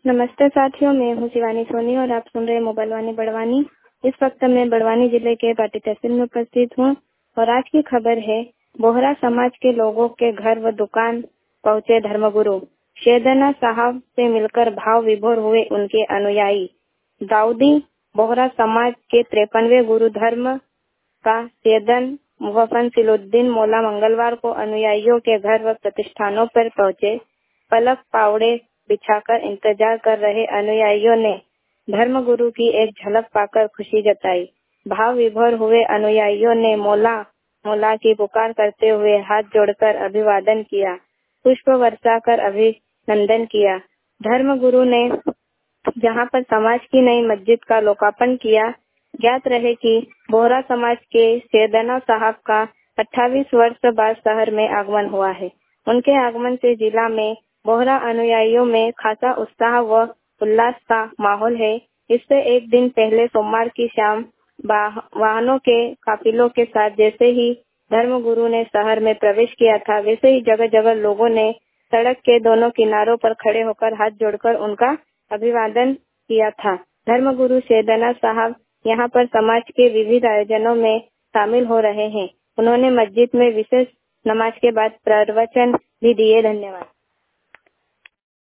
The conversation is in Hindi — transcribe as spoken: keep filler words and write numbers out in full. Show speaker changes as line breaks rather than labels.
नमस्ते साथियों, मैं हूँ शिवानी सोनी और आप सुन रहे हैं मोबाइल वाणी बड़वानी। इस वक्त मैं बड़वानी जिले के पाटी तहसील में उपस्थित हूँ और आज की खबर है, बोहरा समाज के लोगों के घर व दुकान पहुँचे धर्मगुरु। शेदना साहब से मिलकर भाव विभोर हुए उनके अनुयायी। दाऊदी बोहरा समाज के तिरपनवे गुरु धर्म का सेदन मुवफन सिलुद्दीन मौला मंगलवार को अनुयायियों के घर व प्रतिष्ठानों पर पहुँचे। पलक पावड़े बिछाकर इंतजार कर रहे अनुयायियों ने धर्मगुरु की एक झलक पाकर खुशी जताई। भाव विभोर हुए अनुयायियों ने मौला मौला की पुकार करते हुए हाथ जोड़कर अभिवादन किया, पुष्प वर्षा कर अभिनंदन किया। धर्मगुरु ने जहां पर समाज की नई मस्जिद का लोकार्पण किया। ज्ञात रहे कि बोहरा समाज के सेदना साहब का अट्ठाईस वर्ष बाद शहर में आगमन हुआ है। उनके आगमन से जिला में बोहरा अनुयायियों में खासा उत्साह व उल्लास का माहौल है। इससे एक दिन पहले सोमवार की शाम वाहनों के काफिलों के साथ जैसे ही धर्मगुरु ने शहर में प्रवेश किया था, वैसे ही जगह जगह लोगों ने सड़क के दोनों किनारों पर खड़े होकर हाथ जोड़कर उनका अभिवादन किया था। धर्मगुरु सेदना साहब यहाँ पर समाज के विविध आयोजनों में शामिल हो रहे हैं। उन्होंने मस्जिद में विशेष नमाज के बाद प्रवचन भी दिए। धन्यवाद।